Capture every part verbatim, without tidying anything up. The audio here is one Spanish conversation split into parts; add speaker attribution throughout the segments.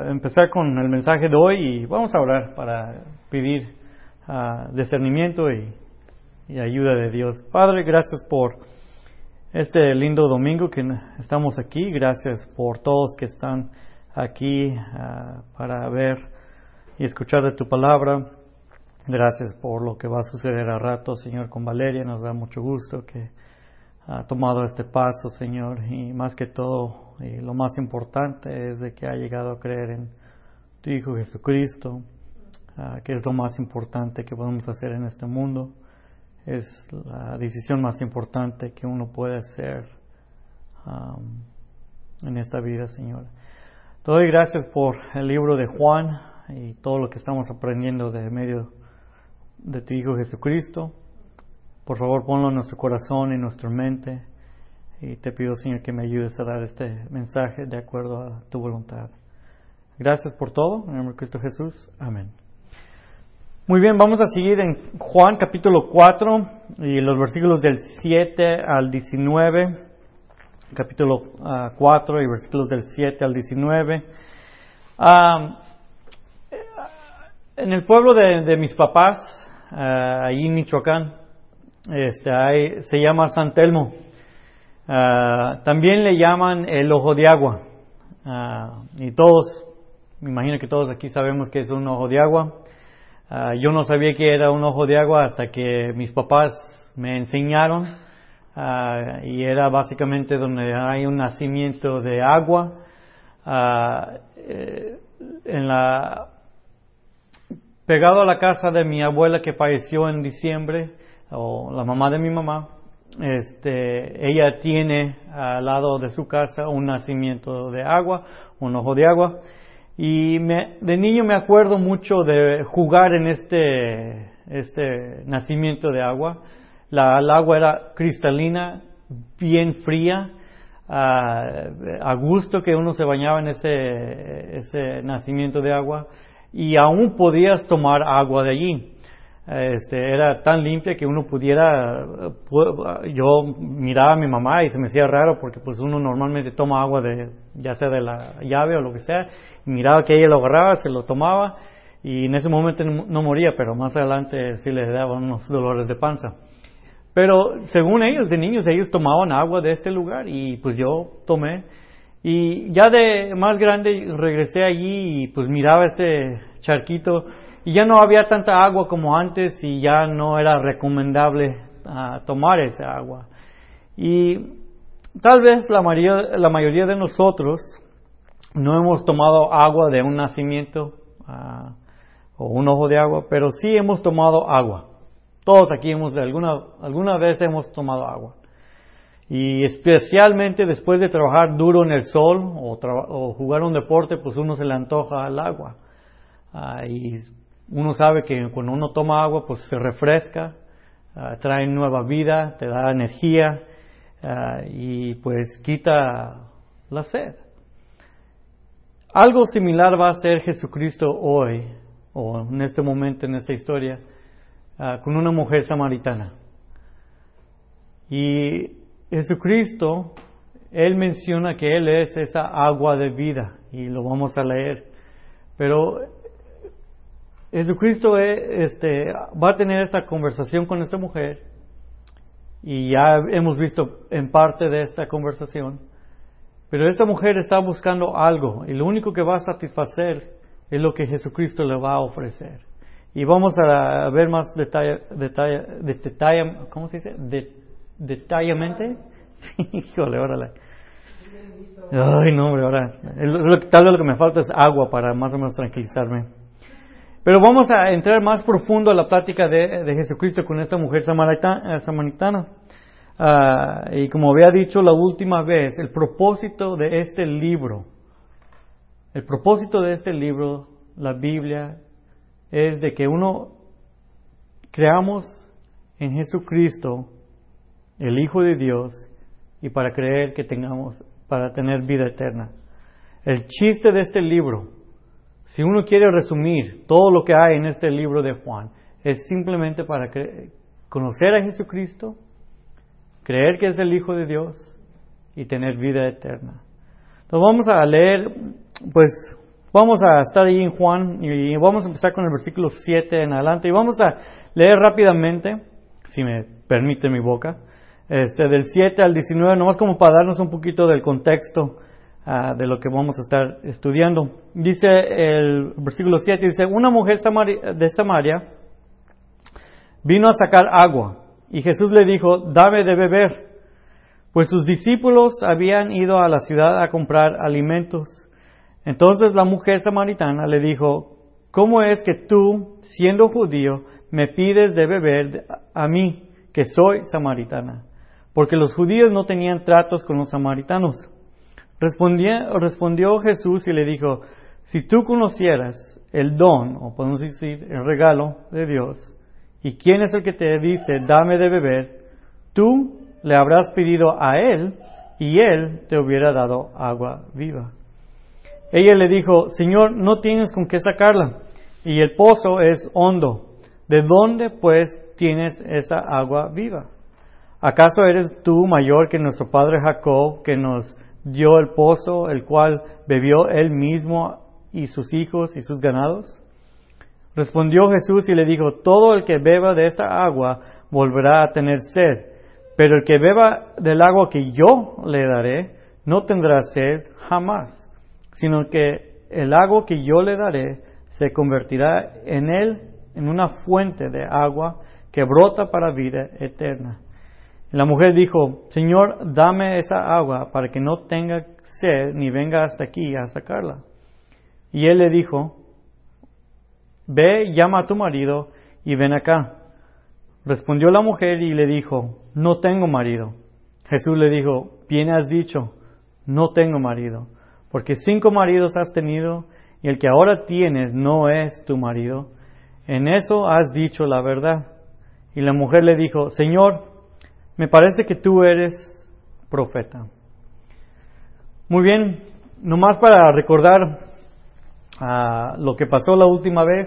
Speaker 1: empezar con el mensaje de hoy y vamos a orar para pedir uh, discernimiento y, y ayuda de Dios. Padre, gracias por este lindo domingo que estamos aquí. Gracias por todos que están aquí uh, para ver y escuchar de tu palabra. Gracias por lo que va a suceder a rato, Señor, con Valeria. Nos da mucho gusto que ha tomado este paso, Señor, y más que todo, y lo más importante es de que ha llegado a creer en tu Hijo Jesucristo, uh, que es lo más importante que podemos hacer en este mundo. Es la decisión más importante que uno puede hacer um, en esta vida, Señor. Te doy gracias por el libro de Juan y todo lo que estamos aprendiendo de medio de tu Hijo Jesucristo. Por favor, ponlo en nuestro corazón y en nuestra mente. Y te pido, Señor, que me ayudes a dar este mensaje de acuerdo a tu voluntad. Gracias por todo. En el nombre de Cristo Jesús. Amén. Muy bien, vamos a seguir en Juan capítulo cuatro y los versículos del siete al diecinueve. Capítulo uh, cuatro y versículos del siete al diecinueve. Um, en el pueblo de, de mis papás, uh, allí en Michoacán, Este, hay, se llama San Telmo. Uh, también le llaman el ojo de agua. Uh, y todos, me imagino que todos aquí sabemos que es un ojo de agua. Uh, yo no sabía que era un ojo de agua hasta que mis papás me enseñaron. Uh, y era básicamente donde hay un nacimiento de agua. Uh, eh, en la, pegado a la casa de mi abuela que falleció en diciembre, o la mamá de mi mamá, este, ella tiene al lado de su casa un nacimiento de agua, un ojo de agua, y me, de niño me acuerdo mucho de jugar en este, este nacimiento de agua. La, el agua era cristalina, bien fría, uh, a gusto que uno se bañaba en ese, ese nacimiento de agua, y aún podías tomar agua de allí. Este, era tan limpia que uno pudiera, yo miraba a mi mamá y se me hacía raro porque pues uno normalmente toma agua de, ya sea de la llave o lo que sea, y miraba que ella lo agarraba, se lo tomaba y en ese momento no, no moría, pero más adelante sí le daban unos dolores de panza. Pero según ellos, de niños, ellos tomaban agua de este lugar y pues yo tomé. Y ya de más grande regresé allí y pues miraba este charquito. Y ya no había tanta agua como antes y ya no era recomendable uh, tomar esa agua. Y tal vez la mayoría, la mayoría de nosotros no hemos tomado agua de un nacimiento uh, o un ojo de agua, pero sí hemos tomado agua. Todos aquí hemos, de alguna, alguna vez hemos tomado agua. Y especialmente después de trabajar duro en el sol o, tra- o jugar un deporte, pues uno se le antoja el agua. Uh, y uno sabe que cuando uno toma agua, pues se refresca, uh, trae nueva vida, te da energía uh, y pues quita la sed. Algo similar va a hacer Jesucristo hoy, o en este momento, en esta historia, uh, con una mujer samaritana. Y Jesucristo, Él menciona que Él es esa agua de vida, y lo vamos a leer. Pero Jesucristo este, va a tener esta conversación con esta mujer y ya hemos visto en parte de esta conversación, pero esta mujer está buscando algo y lo único que va a satisfacer es lo que Jesucristo le va a ofrecer. Y vamos a ver más detalle, detalle, detalle ¿cómo se dice? De, detalladamente. Sí, híjole, órale. Ay, no, hombre, ahora. Tal vez lo que me falta es agua para más o menos tranquilizarme. Pero vamos a entrar más profundo a la plática de, de Jesucristo con esta mujer samaritana. samaritana. Uh, y como había dicho la última vez, el propósito de este libro, el propósito de este libro, la Biblia, es de que uno creamos en Jesucristo, el Hijo de Dios, y para creer que tengamos, para tener vida eterna. El chiste de este libro, si uno quiere resumir todo lo que hay en este libro de Juan, es simplemente para cre- conocer a Jesucristo, creer que es el Hijo de Dios y tener vida eterna. Entonces vamos a leer, pues, Vamos a estar ahí en Juan y vamos a empezar con el versículo siete en adelante y vamos a leer rápidamente, si me permite mi boca, este, del siete al diecinueve, nomás como para darnos un poquito del contexto uh, de lo que vamos a estar estudiando. Dice el versículo siete, dice, una mujer de Samaria vino a sacar agua y Jesús le dijo, dame de beber, pues sus discípulos habían ido a la ciudad a comprar alimentos. Entonces la mujer samaritana le dijo, ¿cómo es que tú, siendo judío, me pides de beber a mí, que soy samaritana? Porque los judíos no tenían tratos con los samaritanos. Respondió, respondió Jesús y le dijo, si tú conocieras el don, o podemos decir el regalo de Dios, y quién es el que te dice, dame de beber, tú le habrás pedido a él, y él te hubiera dado agua viva. Ella le dijo, Señor, no tienes con qué sacarla, y el pozo es hondo. ¿De dónde, pues, tienes esa agua viva? ¿Acaso eres tú mayor que nuestro padre Jacob, que nos dio el pozo, el cual bebió él mismo y sus hijos y sus ganados? Respondió Jesús y le dijo, todo el que beba de esta agua volverá a tener sed, pero el que beba del agua que yo le daré no tendrá sed jamás, sino que el agua que yo le daré se convertirá en él en una fuente de agua que brota para vida eterna. La mujer dijo, Señor, dame esa agua para que no tenga sed ni venga hasta aquí a sacarla. Y él le dijo, ve, llama a tu marido y ven acá. Respondió la mujer y le dijo, no tengo marido. Jesús le dijo, bien has dicho, no tengo marido, porque cinco maridos has tenido y el que ahora tienes no es tu marido. En eso has dicho la verdad. Y la mujer le dijo, Señor, me parece que tú eres profeta. Muy bien, nomás para recordar uh, lo que pasó la última vez.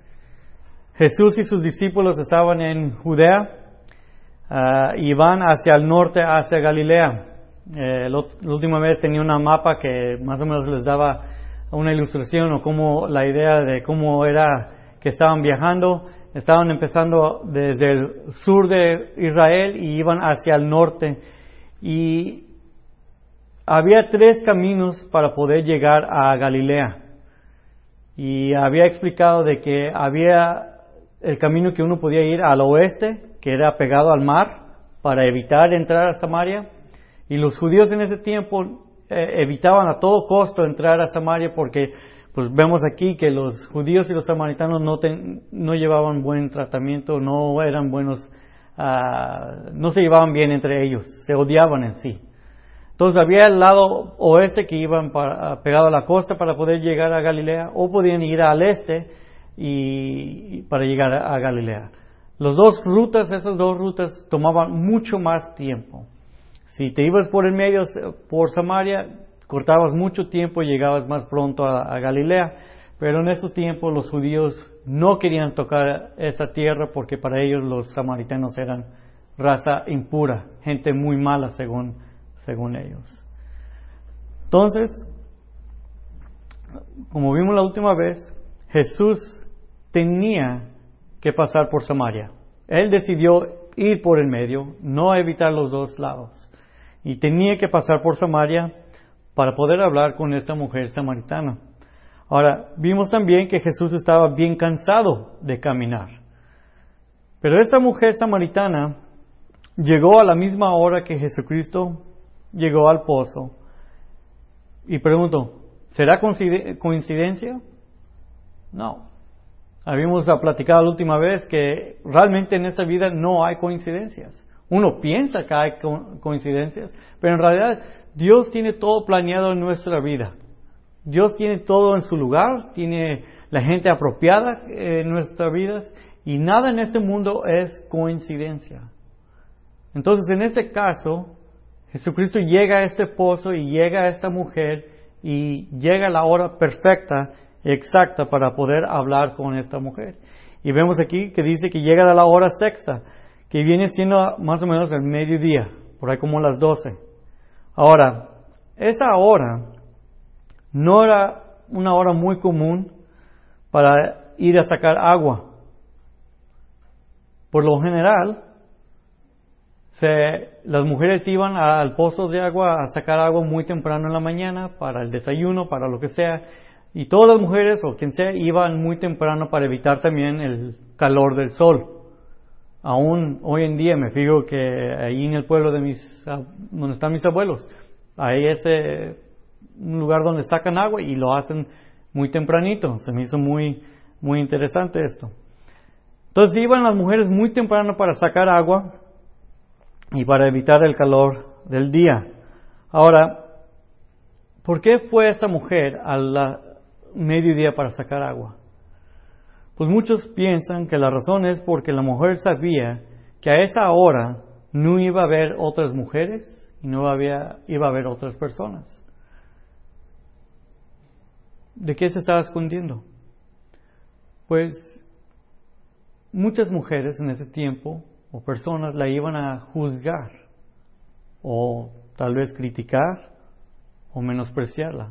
Speaker 1: Jesús y sus discípulos estaban en Judea uh, y van hacia el norte, hacia Galilea. Eh, la última vez tenía una mapa que más o menos les daba una ilustración o como la idea de cómo era que estaban viajando. Estaban empezando desde el sur de Israel y iban hacia el norte. Y había tres caminos para poder llegar a Galilea. Y había explicado de que había el camino que uno podía ir al oeste, que era pegado al mar, para evitar entrar a Samaria. Y los judíos en ese tiempo eh, evitaban a todo costo entrar a Samaria porque pues vemos aquí que los judíos y los samaritanos no, ten, no llevaban buen tratamiento, no eran buenos, uh, no se llevaban bien entre ellos, se odiaban en sí. Entonces había el lado oeste que iban para, pegado a la costa para poder llegar a Galilea, o podían ir al este y, y para llegar a, a Galilea. Las dos rutas, esas dos rutas tomaban mucho más tiempo. Si te ibas por el medio, por Samaria, cortabas mucho tiempo y llegabas más pronto a, a Galilea. Pero en esos tiempos los judíos no querían tocar esa tierra porque para ellos los samaritanos eran raza impura, gente muy mala según, según ellos. Entonces, como vimos la última vez, Jesús tenía que pasar por Samaria. Él decidió ir por el medio, no evitar los dos lados. Y tenía que pasar por Samaria para poder hablar con esta mujer samaritana. Ahora, vimos también que Jesús estaba bien cansado de caminar. Pero esta mujer samaritana llegó a la misma hora que Jesucristo llegó al pozo. Y pregunto, ¿será coincidencia? No. Habíamos platicado la última vez que realmente en esta vida no hay coincidencias. Uno piensa que hay coincidencias, pero en realidad Dios tiene todo planeado en nuestra vida. Dios tiene todo en su lugar, tiene la gente apropiada en nuestras vidas y nada en este mundo es coincidencia. Entonces, en este caso, Jesucristo llega a este pozo y llega a esta mujer y llega a la hora perfecta y exacta para poder hablar con esta mujer. Y vemos aquí que dice que llega a la hora sexta, que viene siendo más o menos el mediodía, por ahí como las doce. Ahora, esa hora no era una hora muy común para ir a sacar agua. Por lo general, se, las mujeres iban al pozo de agua a sacar agua muy temprano en la mañana para el desayuno, para lo que sea. Y todas las mujeres, o quien sea, iban muy temprano para evitar también el calor del sol. Aún hoy en día me fijo que ahí en el pueblo de mis, donde están mis abuelos, hay ese un lugar donde sacan agua y lo hacen muy tempranito. Se me hizo muy, muy interesante esto. Entonces iban las mujeres muy temprano para sacar agua y para evitar el calor del día. Ahora, ¿por qué fue esta mujer a la mediodía para sacar agua? Pues muchos piensan que la razón es porque la mujer sabía que a esa hora no iba a haber otras mujeres y no había, iba a haber otras personas. ¿De qué se estaba escondiendo? Pues muchas mujeres en ese tiempo, o personas, la iban a juzgar, o tal vez criticar, o menospreciarla.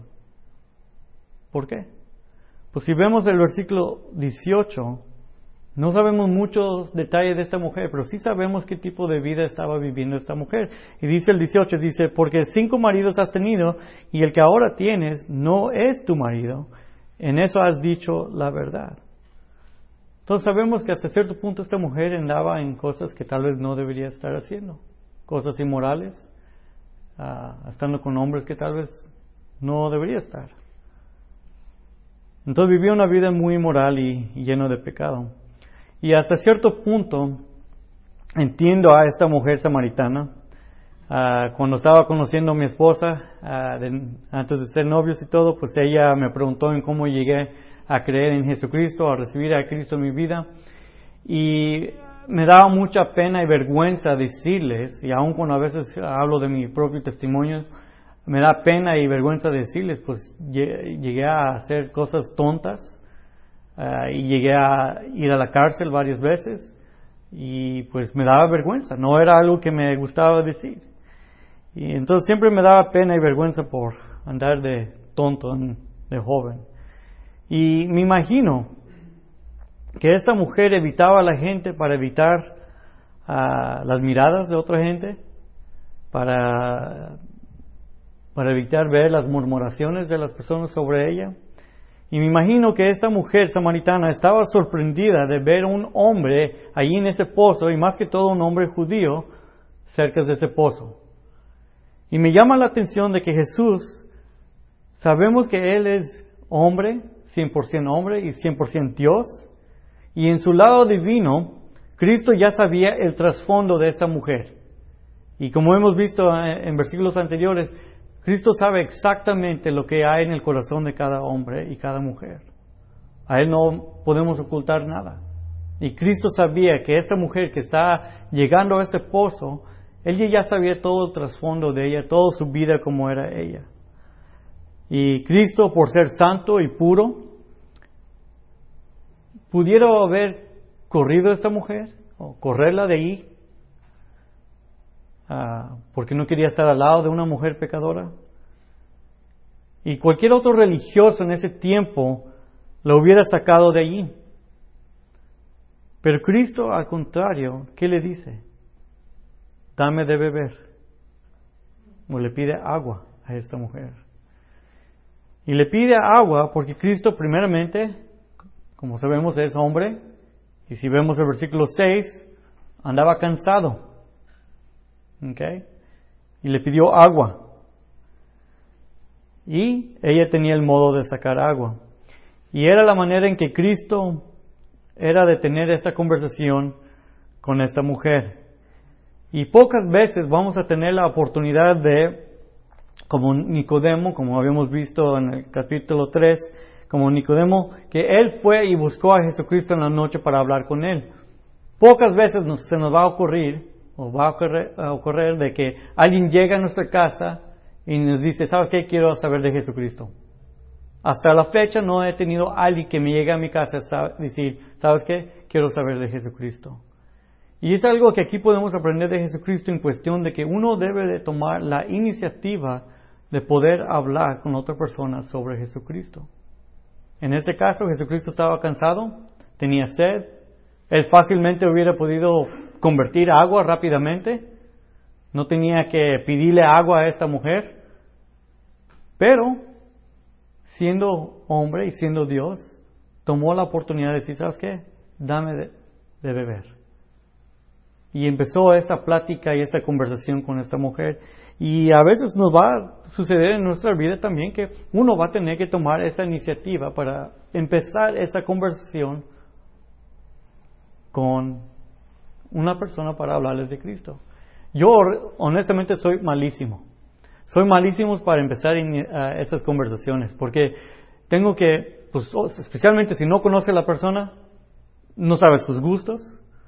Speaker 1: ¿Por qué? Pues si vemos el versículo dieciocho, no sabemos muchos detalles de esta mujer, pero sí sabemos qué tipo de vida estaba viviendo esta mujer. Y dice el dieciocho, dice, porque cinco maridos has tenido, y el que ahora tienes no es tu marido. En eso has dicho la verdad. Entonces sabemos que hasta cierto punto esta mujer andaba en cosas que tal vez no debería estar haciendo. Cosas inmorales, uh, estando con hombres que tal vez no debería estar. Entonces vivía una vida muy inmoral y, y lleno de pecado. Y hasta cierto punto entiendo a esta mujer samaritana. Uh, cuando estaba conociendo a mi esposa, uh, de, antes de ser novios y todo, pues ella me preguntó en cómo llegué a creer en Jesucristo, a recibir a Cristo en mi vida. Y me daba mucha pena y vergüenza decirles, y aun cuando a veces hablo de mi propio testimonio, me da pena y vergüenza decirles, pues llegué a hacer cosas tontas, uh, y llegué a ir a la cárcel varias veces, y pues me daba vergüenza, no era algo que me gustaba decir. Y entonces siempre me daba pena y vergüenza por andar de tonto, de joven. Y me imagino que esta mujer evitaba a la gente para evitar uh, las miradas de otra gente, para, para evitar ver las murmuraciones de las personas sobre ella. Y me imagino que esta mujer samaritana estaba sorprendida de ver un hombre allí en ese pozo, y más que todo un hombre judío, cerca de ese pozo. Y me llama la atención de que Jesús, sabemos que Él es hombre, cien por ciento hombre y cien por ciento Dios, y en su lado divino, Cristo ya sabía el trasfondo de esta mujer. Y como hemos visto en versículos anteriores, Cristo sabe exactamente lo que hay en el corazón de cada hombre y cada mujer. A Él no podemos ocultar nada. Y Cristo sabía que esta mujer que está llegando a este pozo, Él ya sabía todo el trasfondo de ella, toda su vida como era ella. Y Cristo, por ser santo y puro, pudiera haber corrido a esta mujer, o correrla de ahí, uh, porque no quería estar al lado de una mujer pecadora. Y cualquier otro religioso en ese tiempo la hubiera sacado de allí. Pero Cristo, al contrario, ¿qué le dice? Dame de beber. O le pide agua a esta mujer. Y le pide agua porque Cristo, primeramente, como sabemos, es hombre. Y si vemos el versículo seis, andaba cansado. ¿Ok? Y le pidió agua. Y ella tenía el modo de sacar agua. Y era la manera en que Cristo era de tener esta conversación con esta mujer. Y pocas veces vamos a tener la oportunidad de, como Nicodemo, como habíamos visto en el capítulo tres, como Nicodemo, que él fue y buscó a Jesucristo en la noche para hablar con él. Pocas veces nos, se nos va a ocurrir, o va a ocurrir, a ocurrir de que alguien llega a nuestra casa y nos dice, ¿sabes qué? Quiero saber de Jesucristo. Hasta la fecha no he tenido a alguien que me llegue a mi casa a decir, ¿sabes qué? Quiero saber de Jesucristo. Y es algo que aquí podemos aprender de Jesucristo en cuestión de que uno debe de tomar la iniciativa de poder hablar con otra persona sobre Jesucristo. En este caso, Jesucristo estaba cansado, tenía sed. Él fácilmente hubiera podido convertir agua rápidamente. No tenía que pedirle agua a esta mujer. Pero, siendo hombre y siendo Dios, tomó la oportunidad de decir, ¿sabes qué? Dame de, de beber. Y empezó esta plática y esta conversación con esta mujer. Y a veces nos va a suceder en nuestra vida también que uno va a tener que tomar esa iniciativa para empezar esa conversación con una persona para hablarles de Cristo. Yo honestamente soy malísimo. Soy malísimo para empezar uh, esas conversaciones porque tengo que, pues, especialmente si no conoce a la persona, no sabe sus gustos.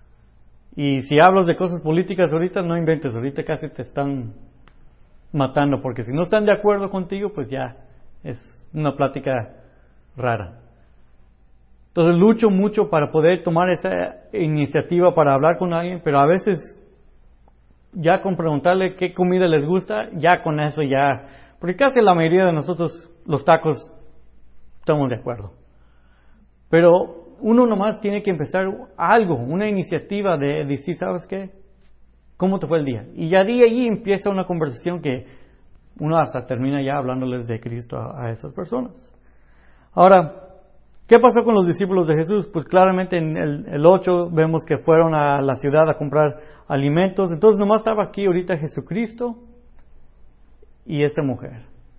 Speaker 1: Y si hablas de cosas políticas ahorita, no inventes, ahorita casi te están matando, porque si no están de acuerdo contigo, pues ya es una plática rara. Entonces lucho mucho para poder tomar esa iniciativa para hablar con alguien, pero a veces ya con preguntarle qué comida les gusta, ya con eso ya, porque casi la mayoría de nosotros los tacos estamos de acuerdo. Pero uno nomás tiene que empezar algo, una iniciativa de decir, ¿sabes qué? ¿Cómo te fue el día? Y ya de ahí empieza una conversación que uno hasta termina ya hablándoles de Cristo a, a esas personas. Ahora, ¿qué pasó con los discípulos de Jesús? Pues claramente en el, el ocho vemos que fueron a la ciudad a comprar alimentos. Entonces nomás estaba aquí ahorita Jesucristo y esta mujer.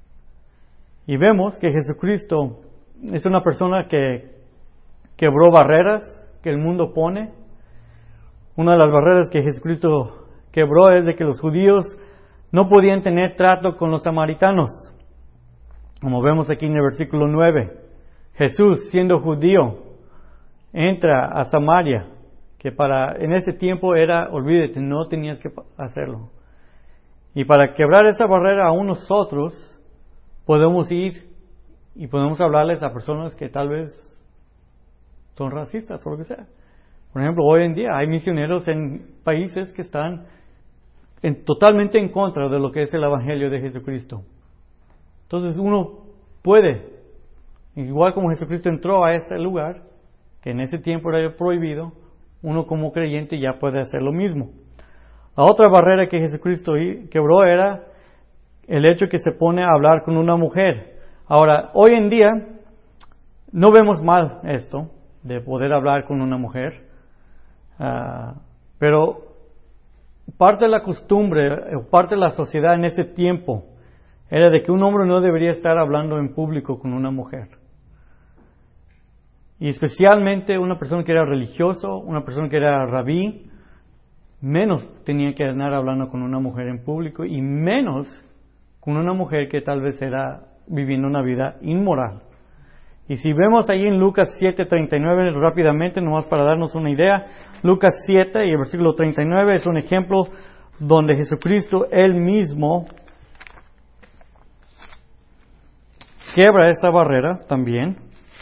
Speaker 1: Y vemos que Jesucristo es una persona que quebró barreras que el mundo pone. Una de las barreras que Jesucristo quebró es de que los judíos no podían tener trato con los samaritanos. Como vemos aquí en el versículo nueve. Jesús, siendo judío, entra a Samaria, que para en ese tiempo era, olvídate, no tenías que hacerlo. Y para quebrar esa barrera aún nosotros podemos ir y podemos hablarles a personas que tal vez son racistas o lo que sea. Por ejemplo, hoy en día hay misioneros en países que están en, totalmente en contra de lo que es el Evangelio de Jesucristo. Entonces uno puede, igual como Jesucristo entró a este lugar, que en ese tiempo era prohibido, uno como creyente ya puede hacer lo mismo. La otra barrera que Jesucristo quebró era el hecho que se pone a hablar con una mujer. Ahora, hoy en día no vemos mal esto de poder hablar con una mujer, uh, pero parte de la costumbre, parte de la sociedad en ese tiempo era de que un hombre no debería estar hablando en público con una mujer. Y especialmente una persona que era religioso, una persona que era rabí, menos tenía que andar hablando con una mujer en público y menos con una mujer que tal vez era viviendo una vida inmoral. Y si vemos ahí en Lucas siete treinta y nueve rápidamente, nomás para darnos una idea, Lucas siete y el versículo treinta y nueve es un ejemplo donde Jesucristo él mismo quiebra esa barrera también.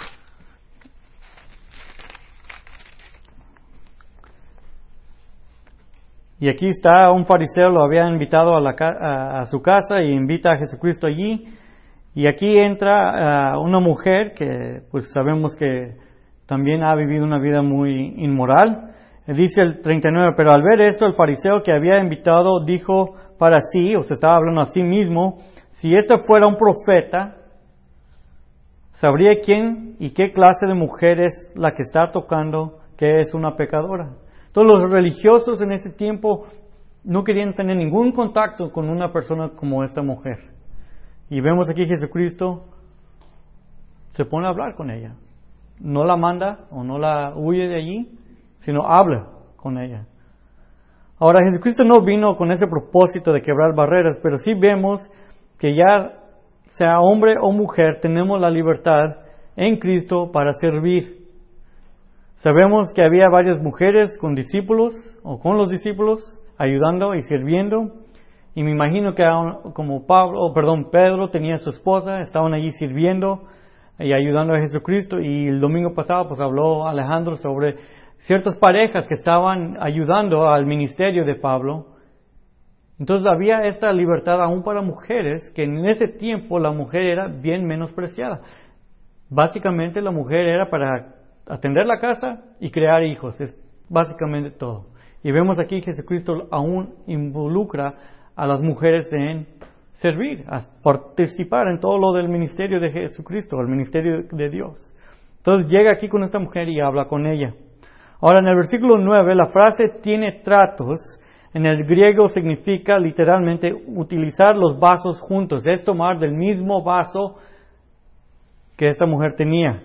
Speaker 1: Y aquí está un fariseo, lo había invitado a, la, a, a su casa y invita a Jesucristo allí. Y aquí entra uh, una mujer que pues sabemos que también ha vivido una vida muy inmoral. Dice el treinta y nueve, pero al ver esto el fariseo que había invitado dijo para sí, o se estaba hablando a sí mismo, si este fuera un profeta, sabría quién y qué clase de mujer es la que está tocando, que es una pecadora. Todos los religiosos en ese tiempo no querían tener ningún contacto con una persona como esta mujer. Y vemos aquí Jesucristo se pone a hablar con ella. No la manda o no la huye de allí, sino habla con ella. Ahora Jesucristo no vino con ese propósito de quebrar barreras, pero sí vemos que ya sea hombre o mujer, tenemos la libertad en Cristo para servir. Sabemos que había varias mujeres con discípulos o con los discípulos ayudando y sirviendo. Y me imagino que como Pablo, oh, perdón, Pedro tenía a su esposa, estaban allí sirviendo y ayudando a Jesucristo. Y el domingo pasado pues habló Alejandro sobre ciertas parejas que estaban ayudando al ministerio de Pablo. Entonces había esta libertad aún para mujeres, que en ese tiempo la mujer era bien menospreciada. Básicamente la mujer era para atender la casa y crear hijos, es básicamente todo. Y vemos aquí que Jesucristo aún involucra a las mujeres en servir, a participar en todo lo del ministerio de Jesucristo, el ministerio de Dios. Entonces llega aquí con esta mujer y habla con ella. Ahora en el versículo nueve la frase tiene tratos, en el griego significa literalmente utilizar los vasos juntos, es tomar del mismo vaso que esta mujer tenía.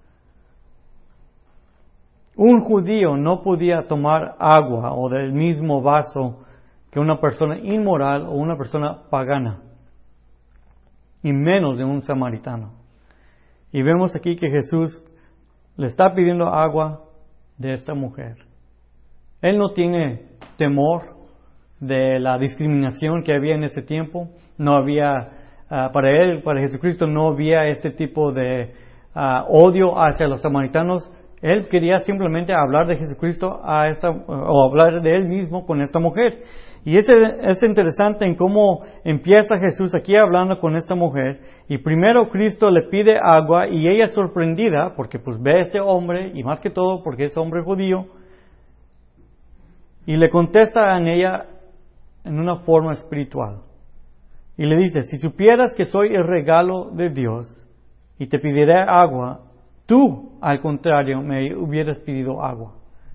Speaker 1: Un judío no podía tomar agua o del mismo vaso que una persona inmoral o una persona pagana, y menos de un samaritano. Y vemos aquí que Jesús le está pidiendo agua de esta mujer. Él no tiene temor de la discriminación que había en ese tiempo. No había, uh, para él, para Jesucristo, no había este tipo de uh, odio hacia los samaritanos. Él quería simplemente hablar de Jesucristo a esta, o hablar de él mismo con esta mujer. Y es, es interesante en cómo empieza Jesús aquí hablando con esta mujer. Y primero Cristo le pide agua y ella sorprendida, porque pues ve a este hombre, y más que todo porque es hombre judío, y le contesta en ella en una forma espiritual. Y le dice, si supieras que soy el regalo de Dios y te pediré agua, tú, al contrario, me hubieras pedido agua.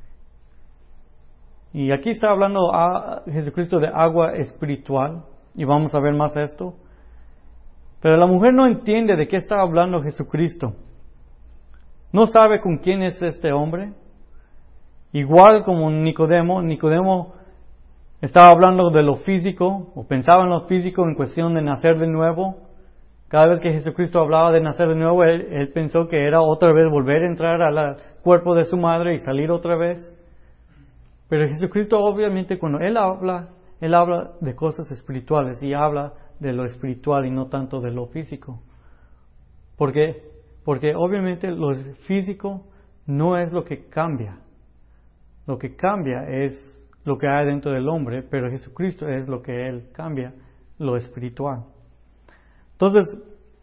Speaker 1: Y aquí está hablando a Jesucristo de agua espiritual, y vamos a ver más esto. Pero la mujer no entiende de qué está hablando Jesucristo. No sabe con quién es este hombre. Igual como Nicodemo, Nicodemo estaba hablando de lo físico, o pensaba en lo físico en cuestión de nacer de nuevo. Cada vez que Jesucristo hablaba de nacer de nuevo, él, él pensó que era otra vez volver a entrar al cuerpo de su madre y salir otra vez. Pero Jesucristo obviamente cuando Él habla, Él habla de cosas espirituales y habla de lo espiritual y no tanto de lo físico. ¿Por qué? Porque obviamente lo físico no es lo que cambia. Lo que cambia es lo que hay dentro del hombre, pero Jesucristo es lo que Él cambia, lo espiritual. Entonces,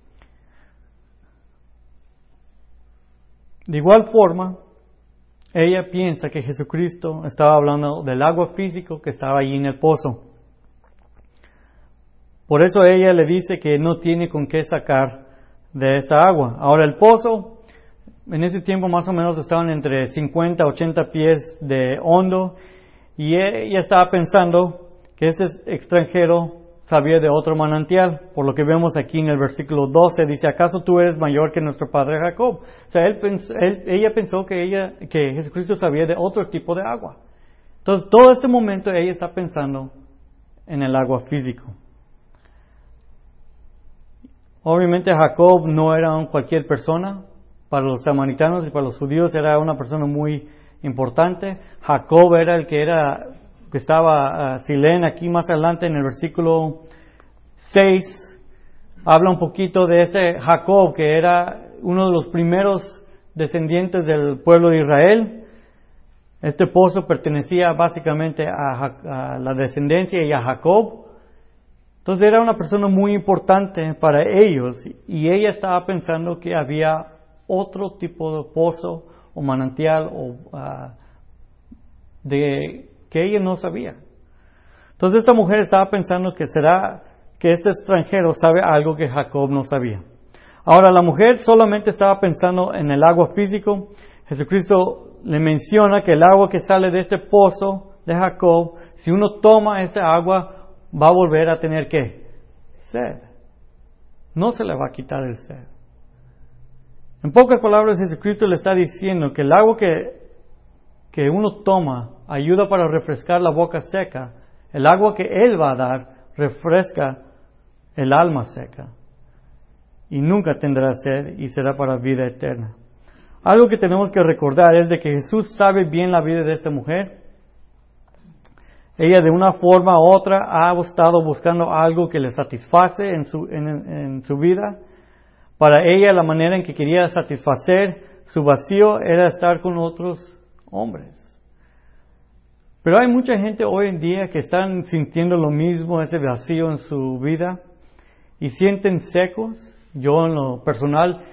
Speaker 1: de igual forma, ella piensa que Jesucristo estaba hablando del agua físico que estaba allí en el pozo. Por eso ella le dice que no tiene con qué sacar de esta agua. Ahora el pozo, en ese tiempo más o menos estaban entre cincuenta a ochenta pies de hondo, y ella estaba pensando que ese extranjero sabía de otro manantial, por lo que vemos aquí en el versículo doce, dice, ¿acaso tú eres mayor que nuestro padre Jacob? O sea, él pensó, él, ella pensó que, ella, que Jesucristo sabía de otro tipo de agua. Entonces, todo este momento ella está pensando en el agua físico. Obviamente Jacob no era cualquier persona, para los samaritanos y para los judíos era una persona muy importante. Jacob era el que era... que estaba, uh, si leen aquí más adelante en el versículo seis, habla un poquito de ese Jacob, que era uno de los primeros descendientes del pueblo de Israel. Este pozo pertenecía básicamente a, a la descendencia y a Jacob. Entonces era una persona muy importante para ellos, y ella estaba pensando que había otro tipo de pozo o manantial o uh, de que ella no sabía. Entonces esta mujer estaba pensando que será que este extranjero sabe algo que Jacob no sabía. Ahora la mujer solamente estaba pensando en el agua físico. Jesucristo le menciona que el agua que sale de este pozo de Jacob, si uno toma esa agua, va a volver a tener ¿qué? Sed. No se le va a quitar el sed. En pocas palabras, Jesucristo le está diciendo que el agua que que uno toma ayuda para refrescar la boca seca. El agua que Él va a dar refresca el alma seca. Y nunca tendrá sed y será para vida eterna. Algo que tenemos que recordar es de que Jesús sabe bien la vida de esta mujer. Ella de una forma u otra ha estado buscando algo que le satisface en su, en, en su vida. Para ella la manera en que quería satisfacer su vacío era estar con otros hombres. Pero hay mucha gente hoy en día que están sintiendo lo mismo, ese vacío en su vida, y sienten secos. Yo en lo personal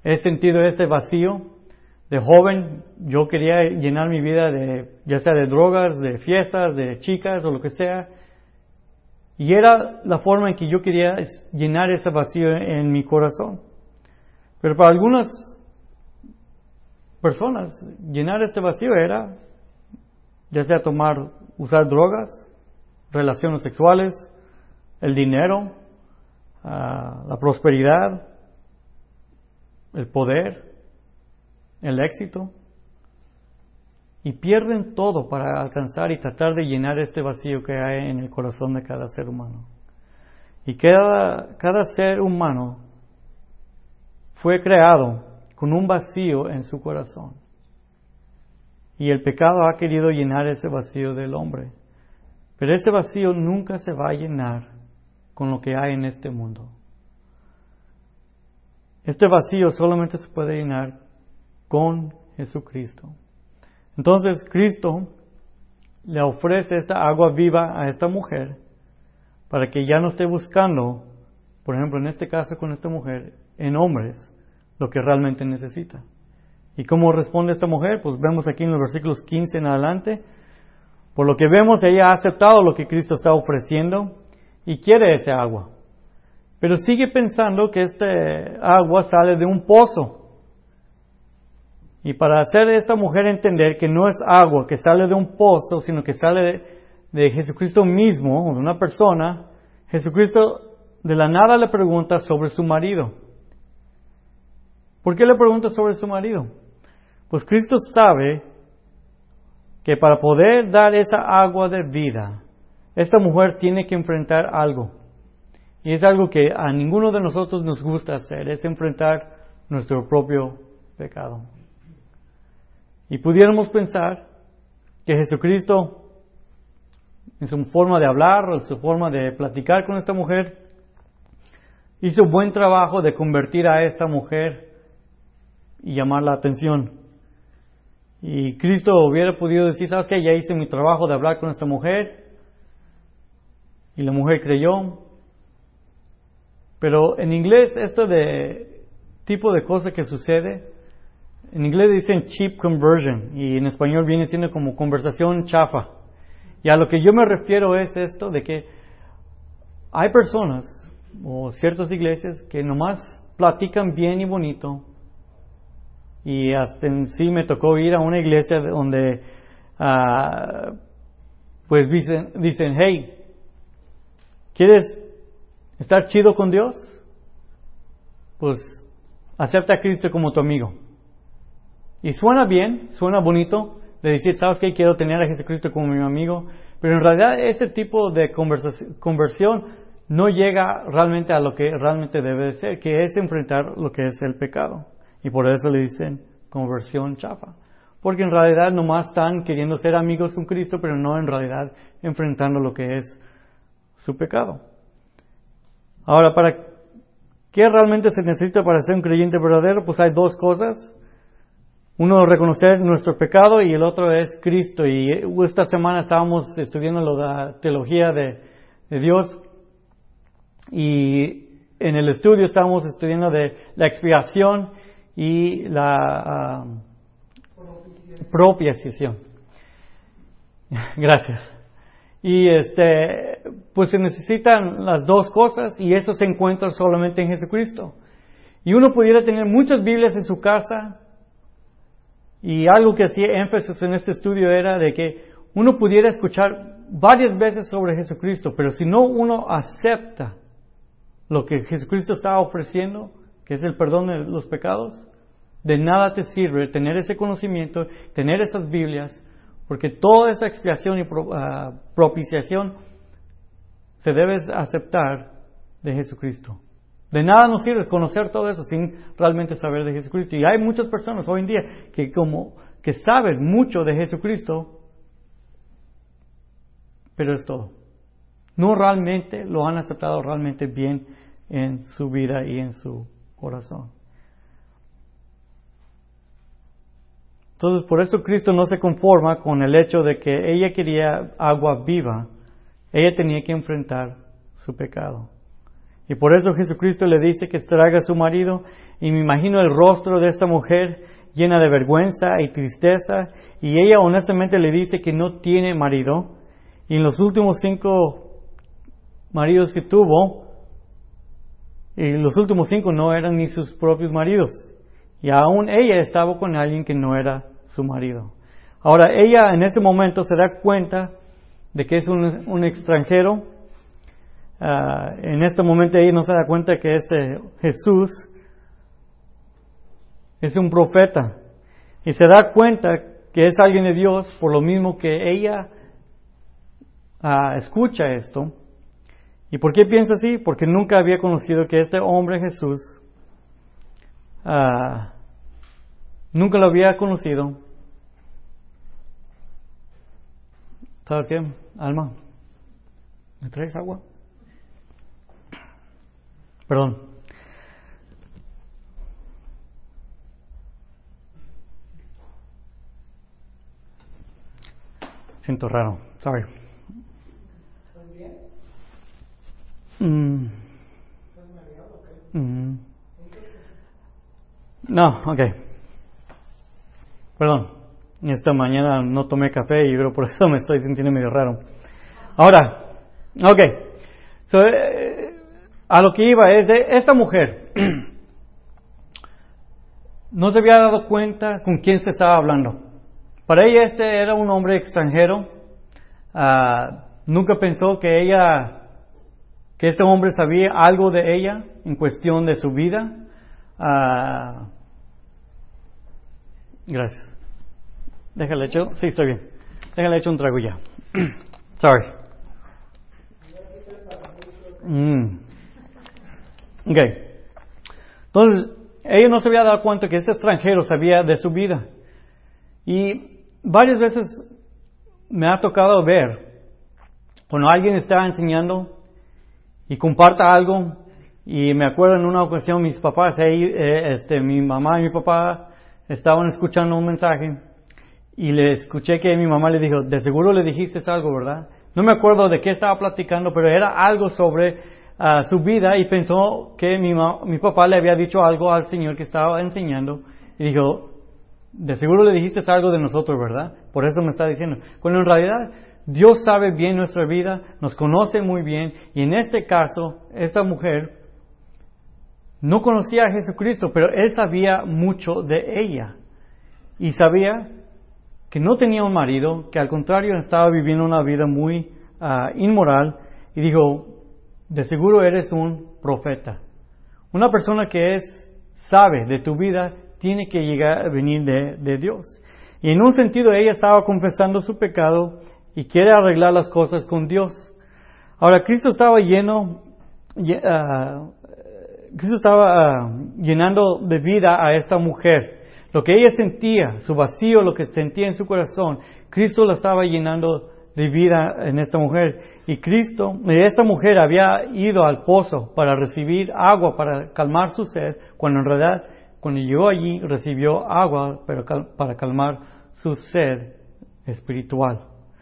Speaker 1: he sentido ese vacío. De joven yo quería llenar mi vida de, ya sea de drogas, de fiestas, de chicas o lo que sea. Y era la forma en que yo quería llenar ese vacío en mi corazón. Pero para algunas personas, llenar este vacío era, ya sea tomar, usar drogas, relaciones sexuales, el dinero, uh, la prosperidad, el poder, el éxito. Y pierden todo para alcanzar y tratar de llenar este vacío que hay en el corazón de cada ser humano. Y cada, cada ser humano fue creado con un vacío en su corazón. Y el pecado ha querido llenar ese vacío del hombre. Pero ese vacío nunca se va a llenar con lo que hay en este mundo. Este vacío solamente se puede llenar con Jesucristo. Entonces Cristo le ofrece esta agua viva a esta mujer para que ya no esté buscando, por ejemplo en este caso con esta mujer, en hombres, lo que realmente necesita. ¿Y cómo responde esta mujer? Pues vemos aquí en los versículos quince en adelante. Por lo que vemos, ella ha aceptado lo que Cristo está ofreciendo y quiere ese agua. Pero sigue pensando que este agua sale de un pozo. Y para hacer a esta mujer entender que no es agua que sale de un pozo, sino que sale de, de Jesucristo mismo, o de una persona, Jesucristo de la nada le pregunta sobre su marido. ¿Por qué le pregunta sobre su marido? Pues Cristo sabe que para poder dar esa agua de vida, esta mujer tiene que enfrentar algo. Y es algo que a ninguno de nosotros nos gusta hacer, es enfrentar nuestro propio pecado. Y pudiéramos pensar que Jesucristo, en su forma de hablar, o en su forma de platicar con esta mujer, hizo buen trabajo de convertir a esta mujer y llamar la atención. Y Cristo hubiera podido decir, ¿sabes qué? Ya hice mi trabajo de hablar con esta mujer. Y la mujer creyó. Pero en inglés, esto de tipo de cosa que sucede, en inglés dicen cheap conversion, y en español viene siendo como conversación chafa. Y a lo que yo me refiero es esto, de que hay personas, o ciertas iglesias, que nomás platican bien y bonito. Y hasta en sí me tocó ir a una iglesia donde, uh, pues dicen, dicen, hey, ¿quieres estar chido con Dios? Pues acepta a Cristo como tu amigo. Y suena bien, suena bonito de decir, ¿sabes qué? Quiero tener a Jesucristo como mi amigo. Pero en realidad ese tipo de conversión no llega realmente a lo que realmente debe de ser, que es enfrentar lo que es el pecado. Y por eso le dicen conversión chafa. Porque en realidad nomás están queriendo ser amigos con Cristo, pero no en realidad enfrentando lo que es su pecado. Ahora, ¿para qué realmente se necesita para ser un creyente verdadero? Pues hay dos cosas. Uno, reconocer nuestro pecado, y el otro es Cristo. Y esta semana estábamos estudiando la teología de, de Dios. Y en el estudio estábamos estudiando de la expiación y la uh, propiciación. Gracias. Y este, pues se necesitan las dos cosas, y eso se encuentra solamente en Jesucristo. Y uno pudiera tener muchas Biblias en su casa, y algo que hacía énfasis en este estudio era de que uno pudiera escuchar varias veces sobre Jesucristo, pero si no uno acepta lo que Jesucristo está ofreciendo, que es el perdón de los pecados, de nada te sirve tener ese conocimiento, tener esas Biblias, porque toda esa expiación y pro, uh, propiciación se debe aceptar de Jesucristo. De nada nos sirve conocer todo eso sin realmente saber de Jesucristo. Y hay muchas personas hoy en día que como que saben mucho de Jesucristo, pero es todo. No realmente lo han aceptado realmente bien en su vida y en su corazón. Entonces, por eso Cristo no se conforma con el hecho de que ella quería agua viva. Ella tenía que enfrentar su pecado. Y por eso Jesucristo le dice que traiga a su marido. Y me imagino el rostro de esta mujer llena de vergüenza y tristeza. Y ella honestamente le dice que no tiene marido. Y en los últimos cinco maridos que tuvo, y los últimos cinco no eran ni sus propios maridos. Y aún ella estaba con alguien que no era su marido. Ahora ella en ese momento se da cuenta de que es un, un extranjero. Uh, en este momento ella no se da cuenta que este Jesús es un profeta. Y se da cuenta que es alguien de Dios por lo mismo que ella uh, escucha esto. ¿Y por qué piensa así? Porque nunca había conocido que este hombre Jesús, uh, nunca lo había conocido. ¿Sabes qué, Alma? ¿Me traes agua? Perdón. Siento raro. Sorry.
Speaker 2: ¿Estás bien?
Speaker 1: Mm.
Speaker 2: ¿Estás mareado o qué?
Speaker 1: Mm. No, ok. Perdón. Esta mañana no tomé café y creo por eso me estoy sintiendo medio raro. Ahora, ok. So, eh, a lo que iba es de esta mujer. No se había dado cuenta con quién se estaba hablando. Para ella este era un hombre extranjero. Uh, nunca pensó que ella, que este hombre sabía algo de ella en cuestión de su vida. Uh, gracias. Déjale hecho. Sí, estoy bien. Déjale hecho un trago ya. Sorry. Mm. Ok. Entonces, ella no se había dado cuenta que ese extranjero sabía de su vida. Y varias veces me ha tocado ver cuando alguien está enseñando y comparta algo. Y me acuerdo en una ocasión mis papás, eh, este, mi mamá y mi papá estaban escuchando un mensaje. Y le escuché que mi mamá le dijo, de seguro le dijiste algo, ¿verdad? No me acuerdo de qué estaba platicando, pero era algo sobre uh, su vida y pensó que mi, ma- mi papá le había dicho algo al Señor que estaba enseñando. Y dijo, de seguro le dijiste algo de nosotros, ¿verdad? Por eso me está diciendo. Cuando en realidad Dios sabe bien nuestra vida, nos conoce muy bien. Y en este caso, esta mujer no conocía a Jesucristo, pero Él sabía mucho de ella. Y sabía que no tenía un marido, que al contrario estaba viviendo una vida muy uh, inmoral, y dijo, de seguro eres un profeta. Una persona que es, sabe de tu vida, tiene que llegar a venir de, de Dios. Y en un sentido ella estaba confesando su pecado y quiere arreglar las cosas con Dios. Ahora Cristo estaba lleno, uh, Cristo estaba uh, llenando de vida a esta mujer. Lo que ella sentía, su vacío, lo que sentía en su corazón, Cristo la estaba llenando de vida en esta mujer. Y Cristo, esta mujer había ido al pozo para recibir agua, para calmar su sed, cuando en realidad, cuando llegó allí, recibió agua pero cal- para calmar su sed espiritual.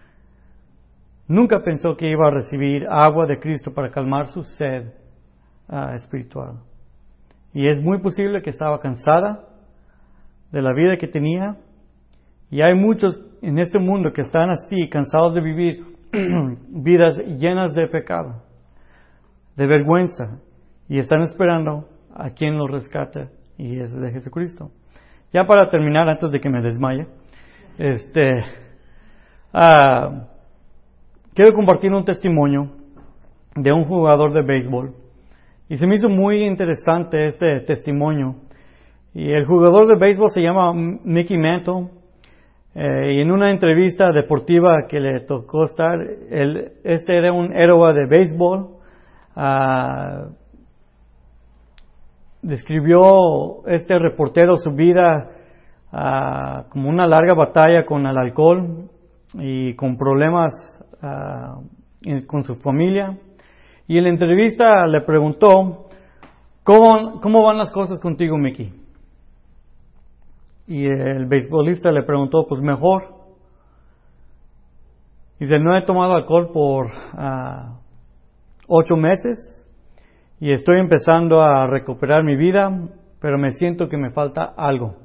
Speaker 1: Nunca pensó que iba a recibir agua de Cristo para calmar su sed uh, espiritual. Y es muy posible que estaba cansada de la vida que tenía, y hay muchos en este mundo que están así, cansados de vivir vidas llenas de pecado, de vergüenza, y están esperando a quien los rescate, y es de Jesucristo. Ya para terminar, antes de que me desmaye, este, uh, quiero compartir un testimonio de un jugador de béisbol, y se me hizo muy interesante este testimonio. Y el jugador de béisbol se llama Mickey Mantle. Eh, y en una entrevista deportiva que le tocó estar, él, este era un héroe de béisbol. Uh, describió este reportero su vida uh, como una larga batalla con el alcohol y con problemas uh, en, con su familia. Y en la entrevista le preguntó, ¿cómo, cómo van las cosas contigo, Mickey? Y el beisbolista le preguntó, pues mejor. Dice, no he tomado alcohol por uh, ocho meses y estoy empezando a recuperar mi vida, pero me siento que me falta algo.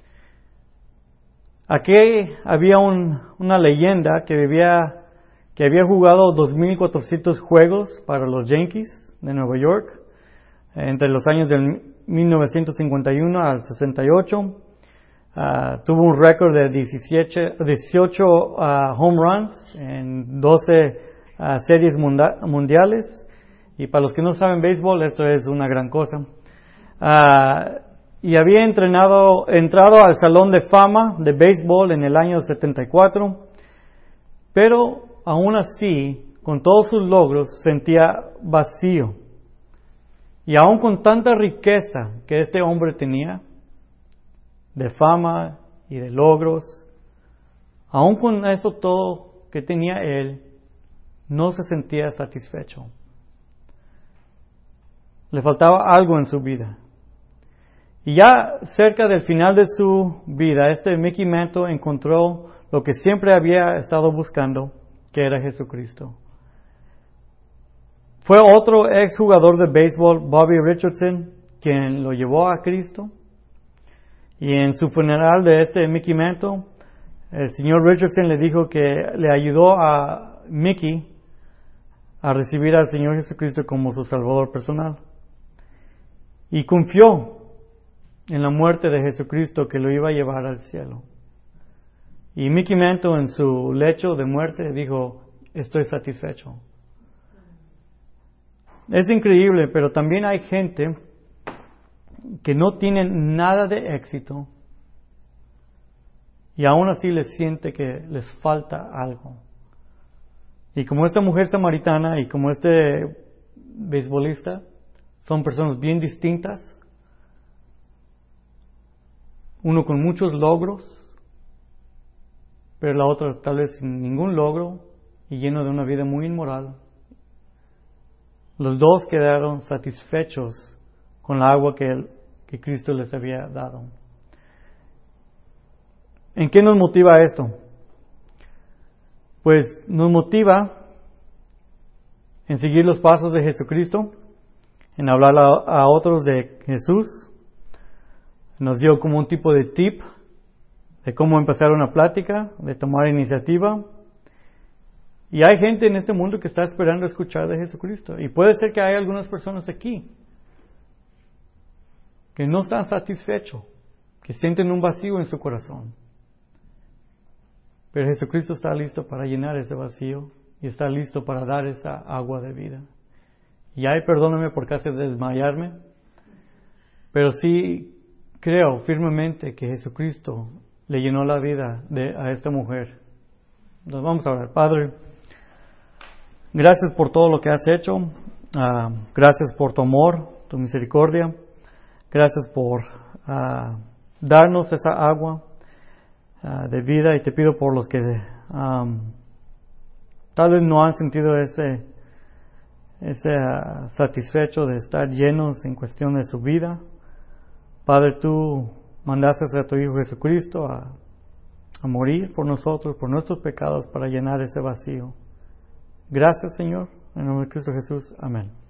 Speaker 1: Aquí había un, una leyenda que vivía, que había jugado dos mil cuatrocientos juegos para los Yankees de Nueva York entre los años del mil novecientos cincuenta y uno al sesenta y ocho. Uh, tuvo un récord de dieciocho, dieciocho uh, home runs en doce uh, series munda- mundiales. Y para los que no saben béisbol, esto es una gran cosa. Uh, y había entrenado, entrado al Salón de Fama de béisbol en el año setenta y cuatro. Pero aún así, con todos sus logros, sentía vacío. Y aún con tanta riqueza que este hombre tenía, de fama y de logros, aún con eso todo que tenía él, no se sentía satisfecho. Le faltaba algo en su vida. Y ya cerca del final de su vida, este Mickey Mantle encontró lo que siempre había estado buscando, que era Jesucristo. Fue otro exjugador de béisbol, Bobby Richardson, quien lo llevó a Cristo. Y en su funeral de este Mickey Mantle, el señor Richardson le dijo que le ayudó a Mickey a recibir al Señor Jesucristo como su Salvador personal. Y confió en la muerte de Jesucristo que lo iba a llevar al cielo. Y Mickey Mantle en su lecho de muerte dijo, estoy satisfecho. Es increíble, pero también hay gente que no tienen nada de éxito y aún así les siente que les falta algo. Y como esta mujer samaritana y como este beisbolista son personas bien distintas, uno con muchos logros, pero la otra tal vez sin ningún logro y lleno de una vida muy inmoral. Los dos quedaron satisfechos con la agua que, él, que Cristo les había dado. ¿En qué nos motiva esto? Pues nos motiva en seguir los pasos de Jesucristo, en hablar a, a otros de Jesús. Nos dio como un tipo de tip de cómo empezar una plática, de tomar iniciativa. Y hay gente en este mundo que está esperando escuchar de Jesucristo. Y puede ser que hay algunas personas aquí que no están satisfechos, que sienten un vacío en su corazón. Pero Jesucristo está listo para llenar ese vacío y está listo para dar esa agua de vida. Y ay, perdóname por casi desmayarme, pero sí creo firmemente que Jesucristo le llenó la vida de, a esta mujer. Nos vamos a orar. Padre, gracias por todo lo que has hecho. Uh, gracias por tu amor, tu misericordia. Gracias por uh, darnos esa agua uh, de vida. Y te pido por los que um, tal vez no han sentido ese, ese uh, satisfecho de estar llenos en cuestión de su vida. Padre, tú mandaste a tu Hijo Jesucristo a, a morir por nosotros, por nuestros pecados, para llenar ese vacío. Gracias, Señor. En el nombre de Cristo Jesús. Amén.